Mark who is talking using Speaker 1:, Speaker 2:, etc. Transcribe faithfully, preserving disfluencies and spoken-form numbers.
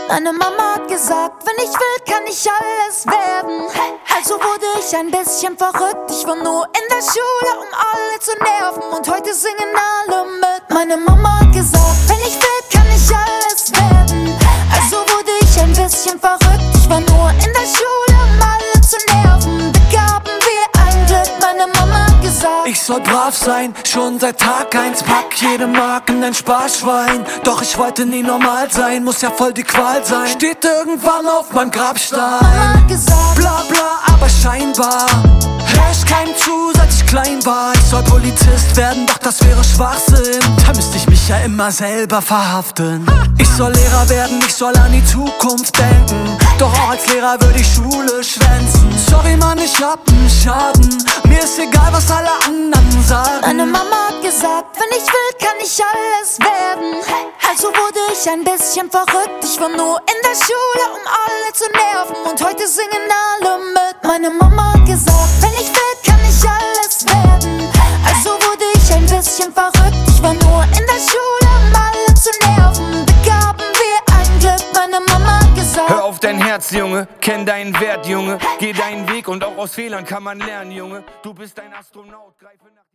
Speaker 1: Meine Mama hat gesagt, wenn ich will, kann ich alles werden. Also wurde ich ein bisschen verrückt. Ich war nur in der Schule, um alle zu nerven. Und heute singen alle mit. Meine Mama hat gesagt, wenn ich will, kann ich alles werden. Also wurde ich ein bisschen verrückt. Ich war nur in der Schule, um alle zu nerven. Begaben wir ein Glück, meine Mama hat gesagt,
Speaker 2: ich soll brav sein, schon seit Tag eins. Pack jede Mark in ein Sparschwein. Doch ich wollte nie normal sein, muss ja voll die Qual sein. Steht irgendwann auf meinem Grabstein.
Speaker 1: Mama hat gesagt,
Speaker 2: bla bla, aber scheinbar hör ich keinem zu, seit ich klein war. Ich soll Polizist werden, doch das wäre Schwachsinn. Da müsste ich mich ja immer selber verhaften. Ich soll Lehrer werden, ich soll an die Zukunft denken. Doch auch als Lehrer würde ich Schule schwänzen. Sorry Mann, ich hab nen Schaden. Mir ist egal, was alle anderen sagen.
Speaker 1: meine Mama hat gesagt, wenn ich will, kann ich alles werden. Also wurde ich ein bisschen verrückt. Ich war nur in der Schule, um alle zu nerven. Und heute singen alle mit. Meine Mama hat gesagt, wenn ich will, kann ich alles werden. Also wurde ich ein bisschen verrückt. Ich war nur in der Schule, um alle zu nerven. Begaben wir ein Glück, meine Mama hat gesagt,
Speaker 3: hör auf dein Herz, Junge, kenn deinen Wert, Junge. Geh deinen Weg und auch aus Fehlern kann man lernen, Junge. Du bist ein Astronaut, greife nach